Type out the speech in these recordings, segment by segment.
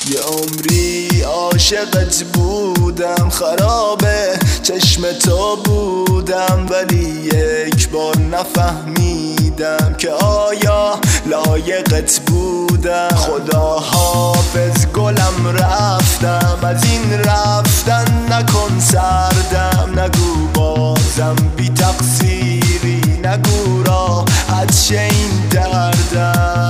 یه عمری عاشقت بودم، خرابه چشم تو بودم، ولی یک بار نفهمیدم که آیا لایقت بودم. خدا حافظ گلم رفتم، از این رفتن نکن سردم، نگو بازم بی تقصیری، نگو راحت شه این دردم.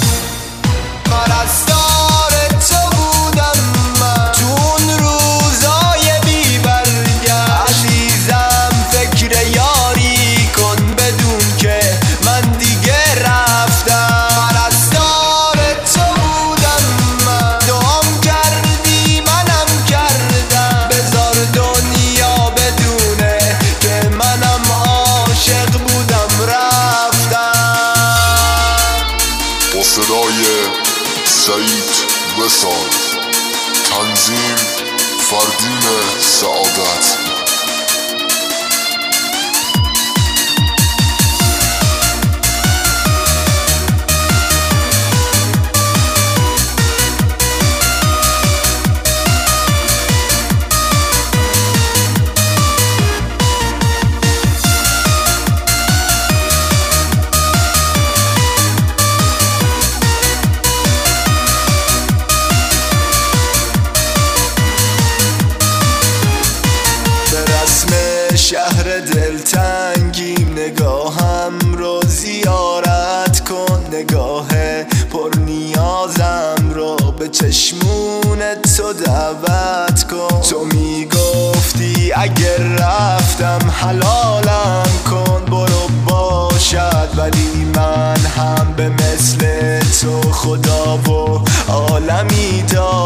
پرستار تو بودم من تو اون روزای بی برگشت، عزیزم فکر یاری کن بدون که من دیگه رفتم. پرستار تو بودم من، دعام کردی منم کردم، بذار دنیا بدونه که منم عاشق بودم رفتم. با صدای سعید وساز، تنظیم فردین سعادت. شهر دلتنگیم، نگاهم رو زیارت کن، نگاه پر نیازم رو به چشمون تو دعوت کن. تو میگفتی اگر رفتم حلالم کن، برو باشد، ولی من هم به مثل تو خدا و عالمی دارم.